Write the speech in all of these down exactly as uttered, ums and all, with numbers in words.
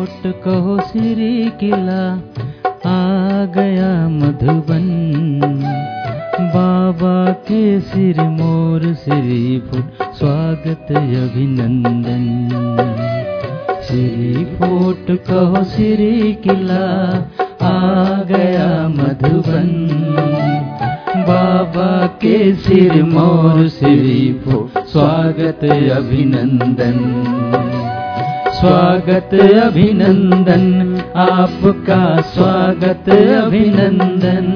Fort कहो श्री किला, आ गया मधुबन। बाबा के सिर मोर श्री फोर्ट, स्वागत अभिनंदन। श्री फोर्ट कहो श्री किला, आ गया मधुबन। बाबा के सिर मोर श्री फोर्ट, स्वागत अभिनंदन। स्वागत अभिनंदन, आपका स्वागत अभिनंदन।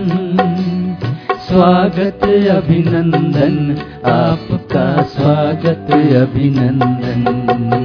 स्वागत अभिनंदन, आपका स्वागत अभिनंदन।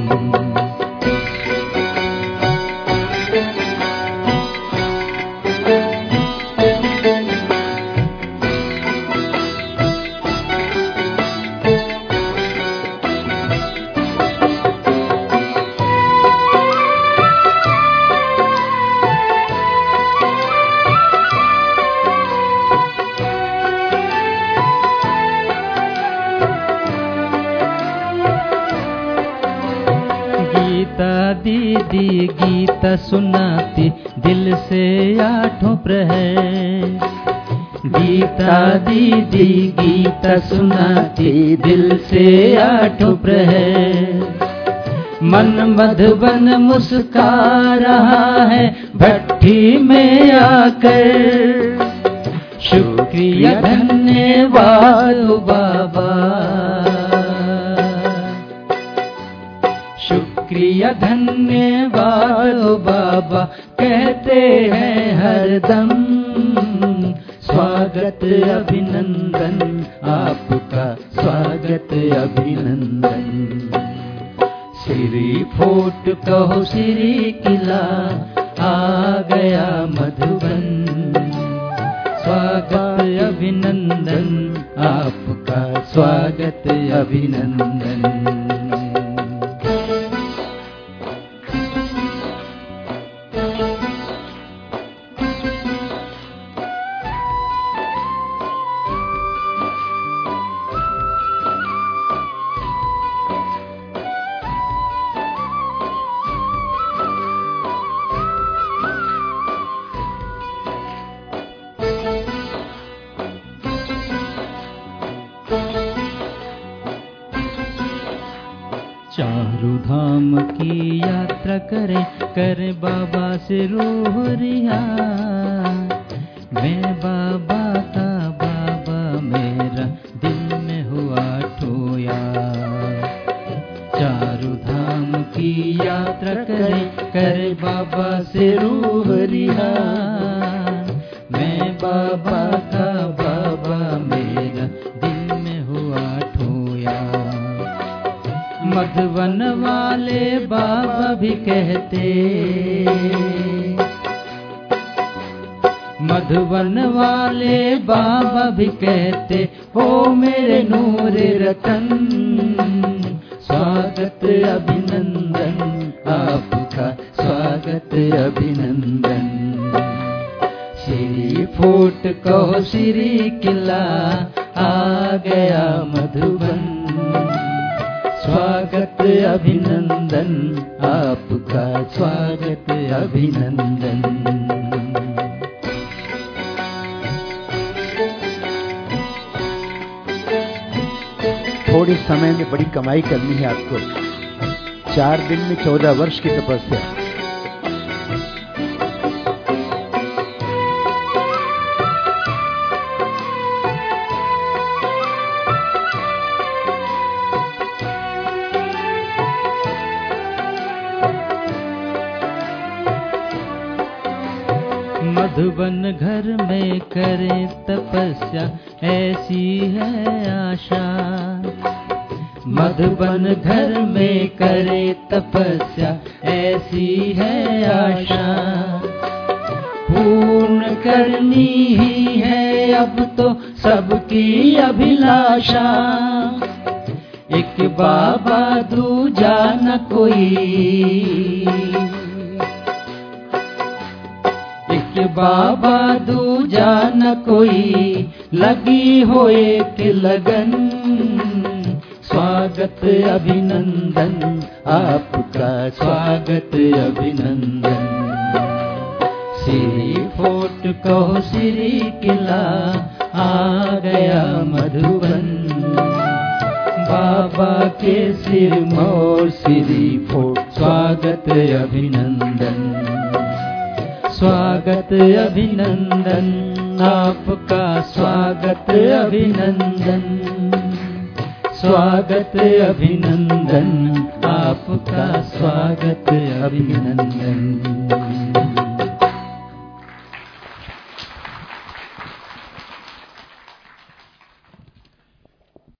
दीदी गीता सुनाती दिल से आठों प्रहर। गीता दीदी गीता सुनाती दिल से आठों प्रहर। मन मधुबन मुस्का रहा है भट्ठी में आकर। शुक्रिया धन्यवाद बाबा, शुक्रिया धन्यवाद बाबा, कहते हैं हरदम। स्वागत अभिनंदन, आपका स्वागत अभिनंदन। श्री फोर्ट कहो श्री किला, आ गया मधुबन। स्वागत अभिनंदन, आपका स्वागत अभिनंदन। चारों धाम की यात्रा करे, करे बाबा से रूह रिहा। मैं बाबा का बाबा मेरा दिल में हुआ ठोया। चारों धाम की यात्रा करे, करे बाबा से रूह रिहा। मैं बाबा का बाबा मेरा दिल में हुआ ठोया। मधुबन वाले बाबा भी कहते, मधुबन वाले बाबा भी कहते, ओ मेरे नूर रतन। स्वागत अभिनंदन, आपका स्वागत अभिनंदन। श्री फोर्ट कहो श्री किला, आ गया मधुबन। स्वागत अभिनंदन, आपका स्वागत अभिनंदन। थोड़ी समय में बड़ी कमाई करनी है आपको। चार दिन में चौदह वर्ष की तपस्या। मधुबन घर में करे तपस्या, ऐसी है आशा। मधुबन घर में करे तपस्या, ऐसी है आशा। पूर्ण करनी ही है अब तो सबकी अभिलाषा। एक बाबा दूजा न कोई, बाबा दूजा न कोई, लगी हो एक लगन। स्वागत अभिनंदन, आपका स्वागत अभिनंदन। श्री फोर्ट कहो श्री किला, आ गया मधुबन। बाबा के सिर मोर श्री फोर्ट, स्वागत अभिनंदन, स्वागत अभिनंदन, आपका स्वागत अभिनंदन, स्वागत अभिनंदन, आपका स्वागत अभिनंदन।